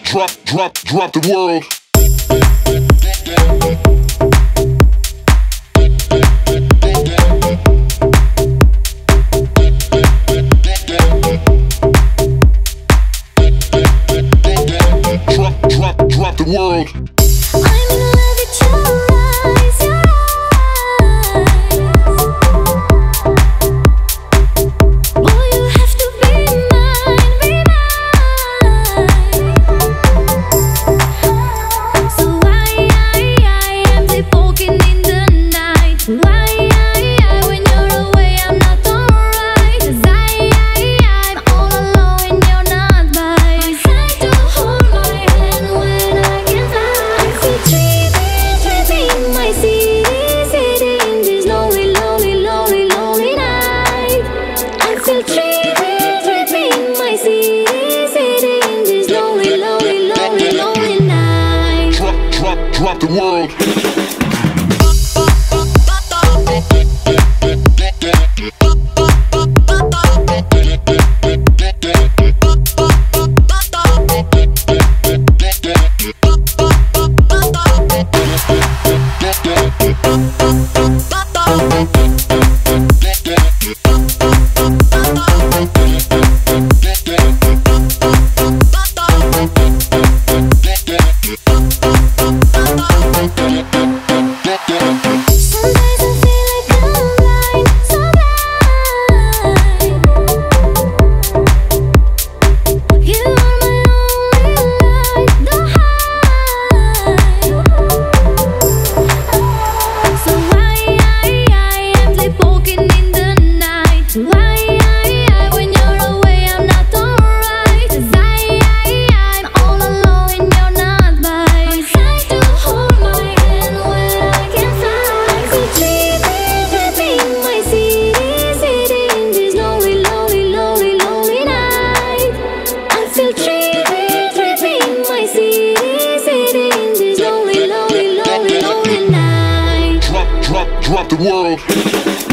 Drop the world. Drop the world. I'm in love with your eyes, your eyes. Boy, you have to be mine, be mine. So why am I walking in the night? Why when you're away I'm not alright? 'Cause I'm all alone and you're not by my side to hold my hand when I can fly. I feel tripping, my city in this lonely, lonely, lonely, lonely night. I feel tripping, my city in this lonely, lonely, lonely, lonely night. Drop the world. Sometimes I feel like I'm blind, so blind. You are my only light, don't hide. So why am sleepwalking in the night? Why when you're away I'm not alright? 'Cause I'm all alone and you're not by my side to hold my hand when I can fly. I feel tripping, my city in this lonely, lonely, lonely, lonely night. I feel tripping, my city in this lonely, lonely, lonely, lonely night. Drop the world.